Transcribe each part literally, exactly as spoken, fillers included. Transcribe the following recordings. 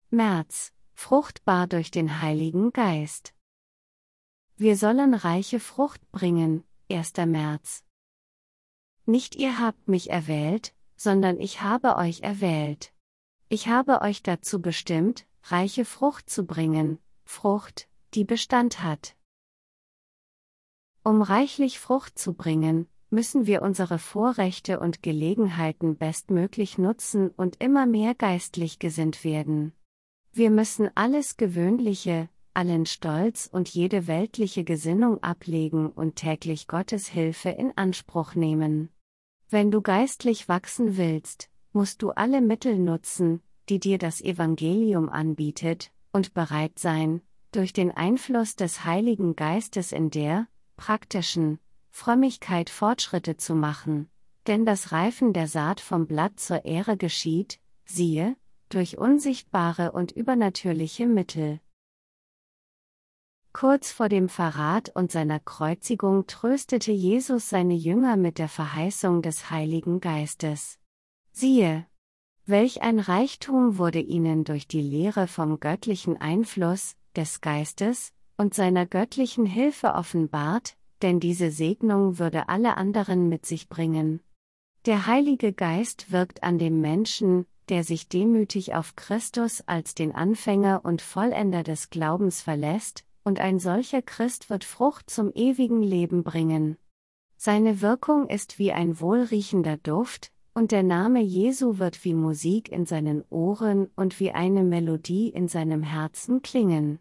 März, fruchtbar durch den Heiligen Geist. Wir sollen reiche Frucht bringen, erster März. Nicht ihr habt mich erwählt, sondern ich habe euch erwählt. Ich habe euch dazu bestimmt, reiche Frucht zu bringen, Frucht, die Bestand hat. Um reichlich Frucht zu bringen, müssen wir unsere Vorrechte und Gelegenheiten bestmöglich nutzen und immer mehr geistlich gesinnt werden. Wir müssen alles Gewöhnliche, allen Stolz und jede weltliche Gesinnung ablegen und täglich Gottes Hilfe in Anspruch nehmen. Wenn du geistlich wachsen willst, musst du alle Mittel nutzen, die dir das Evangelium anbietet, und bereit sein, durch den Einfluss des Heiligen Geistes in der praktischen Frömmigkeit Fortschritte zu machen, denn das Reifen der Saat vom Blatt zur Ehre geschieht, siehe, durch unsichtbare und übernatürliche Mittel. Kurz vor dem Verrat und seiner Kreuzigung tröstete Jesus seine Jünger mit der Verheißung des Heiligen Geistes. Siehe, welch ein Reichtum wurde ihnen durch die Lehre vom göttlichen Einfluss, des Geistes, und seiner göttlichen Hilfe offenbart, denn diese Segnung würde alle anderen mit sich bringen. Der Heilige Geist wirkt an dem Menschen, der sich demütig auf Christus als den Anfänger und Vollender des Glaubens verlässt, und ein solcher Christ wird Frucht zum ewigen Leben bringen. Seine Wirkung ist wie ein wohlriechender Duft, und der Name Jesu wird wie Musik in seinen Ohren und wie eine Melodie in seinem Herzen klingen.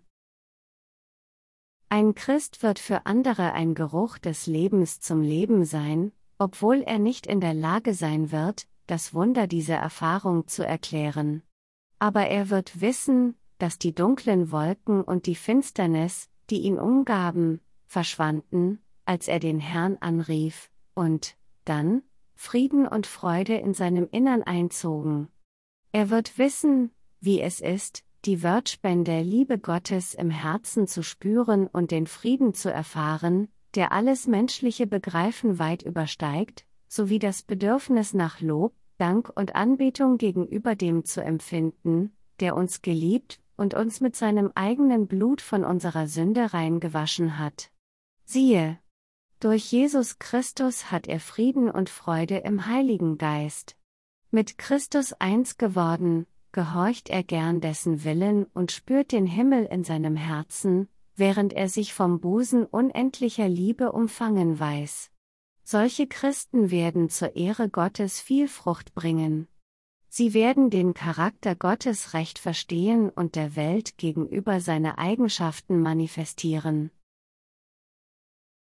Ein Christ wird für andere ein Geruch des Lebens zum Leben sein, obwohl er nicht in der Lage sein wird, das Wunder dieser Erfahrung zu erklären. Aber er wird wissen, dass die dunklen Wolken und die Finsternis, die ihn umgaben, verschwanden, als er den Herrn anrief, und, dann, Frieden und Freude in seinem Innern einzogen. Er wird wissen, wie es ist, die Wortspende Liebe Gottes im Herzen zu spüren und den Frieden zu erfahren, der alles menschliche Begreifen weit übersteigt, sowie das Bedürfnis nach Lob, Dank und Anbetung gegenüber dem zu empfinden, der uns geliebt und uns mit seinem eigenen Blut von unserer Sünde rein gewaschen hat. Siehe, durch Jesus Christus hat er Frieden und Freude im Heiligen Geist. Mit Christus eins geworden, gehorcht er gern dessen Willen und spürt den Himmel in seinem Herzen, während er sich vom Busen unendlicher Liebe umfangen weiß. Solche Christen werden zur Ehre Gottes viel Frucht bringen. Sie werden den Charakter Gottes recht verstehen und der Welt gegenüber seine Eigenschaften manifestieren.